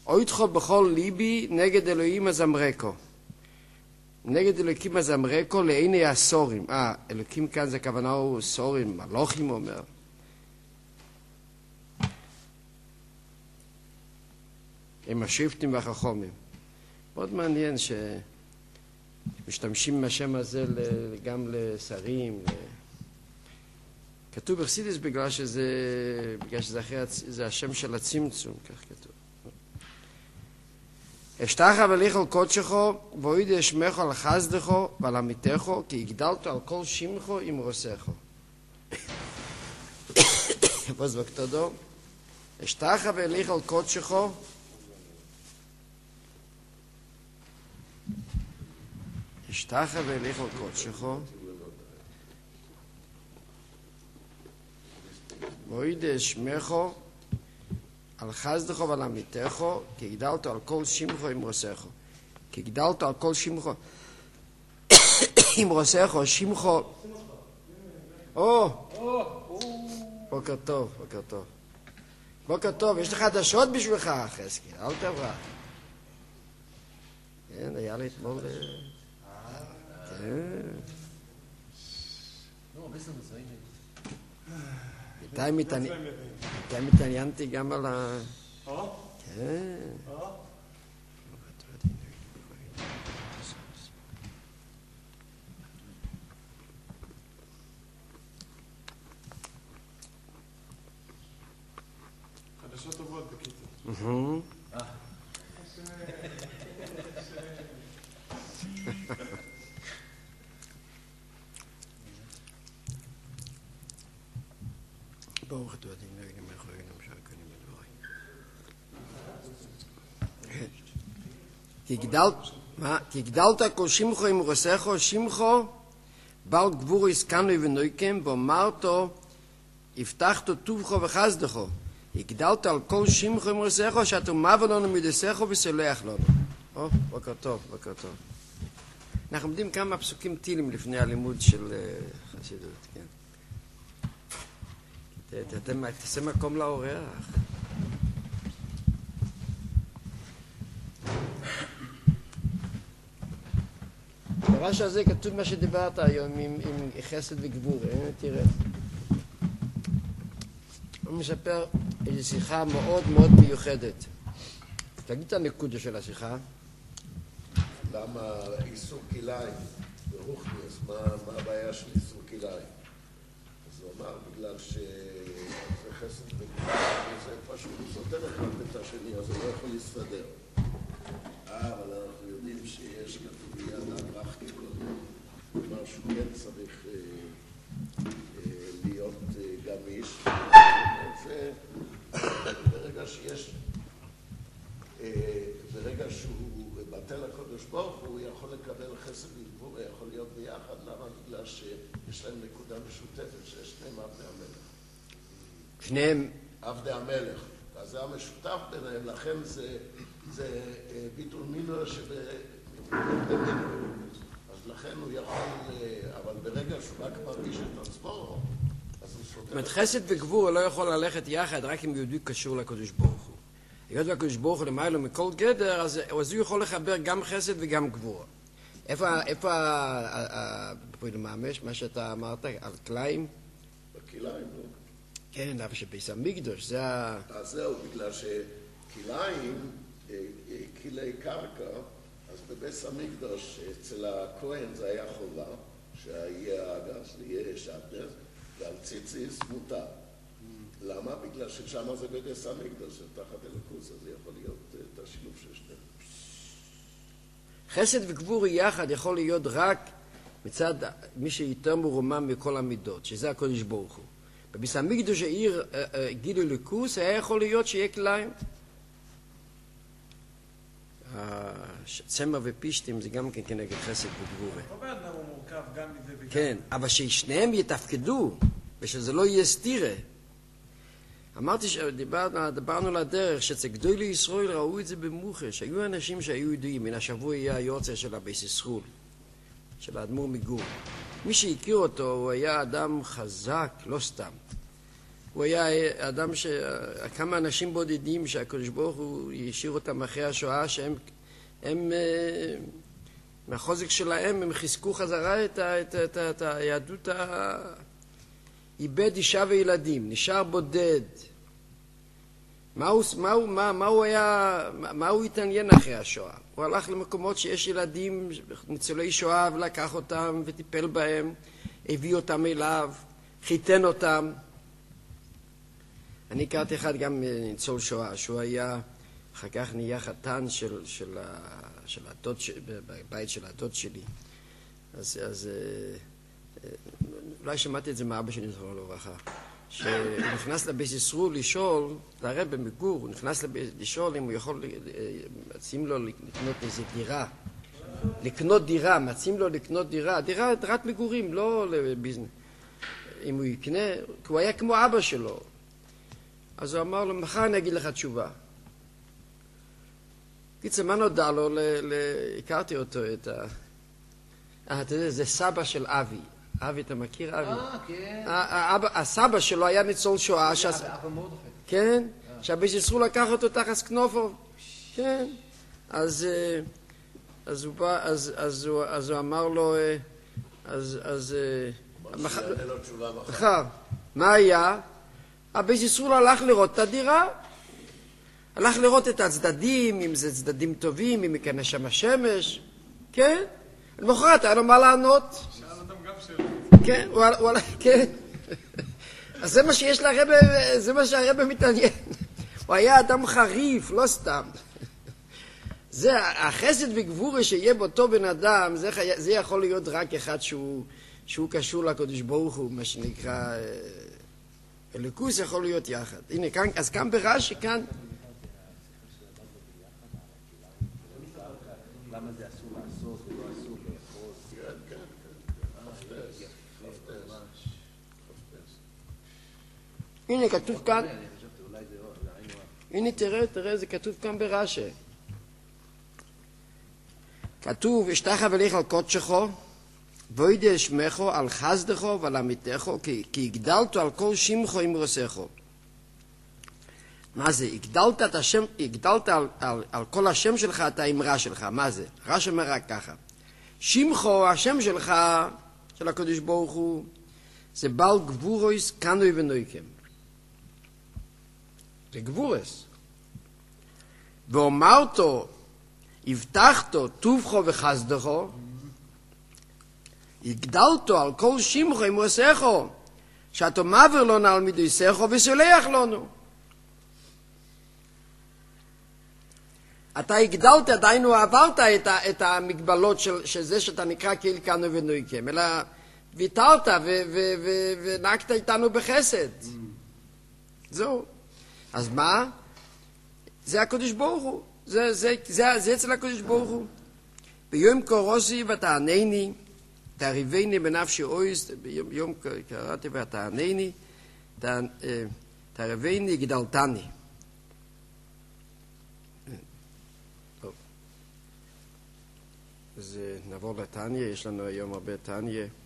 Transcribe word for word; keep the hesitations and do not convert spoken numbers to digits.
אויתכו בכל ליבי נגד אלוהים הזמרקו. נגד אלוקים הזמרקו לעיני הסורים. אה, אלוקים כאן זה כוונה הוא סורים, מלוכים אומר. הם השבטים והחכמים. מאוד מעניין שמשתמשים מהשם הזה גם לשרים. כתוב בחסידות בגלל שזה, בגלל שזה אחרי, זה השם של הצמצום, כך כתוב. אשתחה וליכל קודשכו, ואויד אשמך על חסדכו ועל עמיתכו, כי הגדלתו על כל שמחו עם רוסכו. פוס בקתודו. אשתחה וליכל קודשכו, אשתחה וליכל קודשכו, ואויד אשמכו על חסדכו ועל עמיתכו, כי גדלתו על כל שמחו עם רוסכו. כי גדלתו על כל שמחו עם רוסכו, שמחו... או! בוקר טוב, בוקר טוב. בוקר טוב, יש לך חדשות בשבילך, חזקי, אל תברח. כן, היה לי אתמול... כן. מתי מתעניינתי גם על ה... כן. חדשות טובות בקיצור. ברוך אתה יודעים נגדם מאחורי גם שהקנים בדברי. כי גדלת כל שמחו עם רוסכו, שמחו בעל גבורו הסכנו ונויקם, ואומרתו הבטחתו טובכו וחסדכו. הגדלת על כל שמחו עם רוסכו, שאתה מעבר לנו מדסכו וסולח לנו. או, בוקר טוב, בוקר טוב. אנחנו עומדים כמה פסוקים טילים לפני הלימוד של חסידות, כן. תעשה מקום לאורח. ברש הזה כתוב מה שדיברת היום עם, עם חסד וגבור. תראה. הוא מספר איזו שיחה מאוד מאוד מיוחדת. תגיד את הנקודה של השיחה. למה איסור כליים ברוכניס? מה, מה הבעיה של איסור כליים? אז הוא אמר בגלל שזה חסד וגבור, זה פשוט סותר אחד את השני, אז הוא לא יכול להסתדר. אה, אבל אנחנו יודעים שיש כתוב ביד האברח כקודם. כלומר שהוא כן צריך אה, אה, להיות אה, גמיש. וברגע שיש, אה, ברגע שהוא בטל הקודש ברוך הוא יכול לקבל חסד וגבור ויכול להיות ביחד. למה? בגלל שיש להם נקודה משותפת שיש שניהם עבדי המלך. שניהם? עבדי המלך. אז זה המשותף ביניהם, לכן זה, זה ביטול מינו שבעבדי מינו. אז לכן הוא יכול, אבל ברגע שהוא רק מרגיש את עצמו, אז הוא סותר. זאת אומרת, חסד וגבור לא יכול ללכת יחד רק אם יהודי קשור לקדוש ברוך הוא. היות והקדוש ברוך הוא למעלה מכל גדר, אז, אז הוא יכול לחבר גם חסד וגם גבור. איפה, איפה, ממש, מה שאתה אמרת, על כליים? בכליים, לא. כן, אבל שביס המקדוש, זה ה... אז זהו, בגלל שכליים, כלי קרקע, אז בביס המקדוש, אצל הכהן זה היה חובה, שיהיה הגס, יהיה שטנר, ועל ציציס מותר. למה? בגלל ששם זה בביס המקדוש, זה תחת אלוקוס, אז זה יכול להיות את השילוב של שניהם. חסד וגבור יחד יכול להיות רק מצד מי שיותר מרומם מכל המידות, שזה הקודש ברוך הוא. בביס המקדוש העיר גילוי אלוקוס, היה יכול להיות שיהיה כליים. צמר ופישטים זה גם כן כנגד חסד וגבור. לא באדם הוא מורכב גם מזה וגם. כן, אבל ששניהם יתפקדו, ושזה לא יהיה סתירה. אמרתי שדיברנו לדרך, שאצל גדולי ישראל ראו את זה במוחש. היו אנשים שהיו ידועים, מן השבוע היה היורצה של הבייס ישרול, של האדמו"ר מגור. מי שהכיר אותו, הוא היה אדם חזק, לא סתם. הוא היה אדם ש... כמה אנשים בודדים שהקדוש ברוך הוא השאיר אותם אחרי השואה, שהם הם, מהחוזק שלהם הם חיזקו חזרה את, ה... את, ה... את, ה... את היהדות. ה... איבד אישה וילדים, נשאר בודד. מה הוא, מה הוא, מה, מה הוא היה, מה הוא התעניין אחרי השואה? הוא הלך למקומות שיש ילדים, ניצולי שואה, ולקח אותם וטיפל בהם, הביא אותם אליו, חיתן אותם. אני הכרתי אחד גם ניצול שואה, שהוא היה, אחר כך נהיה חתן של, של, של הדוד, בבית של הדוד שלי. אז, אז אולי שמעתי את זה מאבא שלי, זכרונו לברכה. שהוא נכנס לבית ישרול לשאול, לרב במגור, הוא נכנס לשאול אם הוא יכול, מציעים לו לקנות איזו דירה. לקנות דירה, מציעים לו לקנות דירה. דירה, דירת מגורים, לא לביזנס. אם הוא יקנה, כי הוא היה כמו אבא שלו. אז הוא אמר לו, מחר אני אגיד לך תשובה. קיצר, מה נודע לו? הכרתי אותו, את ה... אה, אתה יודע, זה סבא של אבי. אבי, אתה מכיר אבי? אה, כן. הסבא שלו היה ניצול שואה. אבא מרדכי. כן, שהבית ישרול לקח אותו תחת כנופו. כן. אז אז הוא בא, אז הוא אמר לו, אז... אז... מחר. מה היה? הבית ישרול הלך לראות את הדירה. הלך לראות את הצדדים, אם זה צדדים טובים, אם ייכנס שם השמש. כן. למחרת היה לו מה לענות. שאל אותם גם שאלות. כן, הוא הלך, כן. אז זה מה שיש לרב, זה מה שהרב מתעניין. הוא היה אדם חריף, לא סתם. זה, החסד וגבורה שיהיה באותו בן אדם, זה, זה יכול להיות רק אחד שהוא, שהוא קשור לקדוש ברוך הוא, מה שנקרא, אלוקוס יכול להיות יחד. הנה, כאן, אז כאן ברש"י, כאן... למה זה אסור לעשות ולא אסור לאכול? כן, כן, כן. הנה, כתוב כאן... הנה, תראה, תראה, זה כתוב כאן ברש"י. כתוב, אשתחווה ולך על קודשךו, וידע שמךו על חסדךו ועל אמיתךו, כי, כי הגדלתו על כל שמחו אמרוסךו. מה זה? הגדלת את השם, הגדלת על, על, על כל השם שלך את האמרה שלך. מה זה? רש"י אומר רק ככה. שמחו, השם שלך, של הקדוש ברוך הוא, זה בעל גבורוס קנוי ונויקם. זה גבורס. ואומרתו, הבטחתו, טובחו וחסדךו, הגדלתו על כל שמחו אמרוסךו, שאתה מעביר לנו על מידוסךו וסולח לנו. אתה הגדלת, עדיין עברת את, ה, את המגבלות של, של זה שאתה נקרא כאילו קנו ונויקם, אלא ויתרת ונהגת איתנו בחסד. Mm. זהו. אז מה? זה הקדוש ברוך הוא. זה, זה, זה, זה אצל הקדוש ברוך הוא. ביום קורוסי ותענני, תעריבני בנפשי אויס, ביום יום קראתי ותענני, תעריבני גדלתני. אז נעבור לתניה, יש לנו היום הרבה תניה.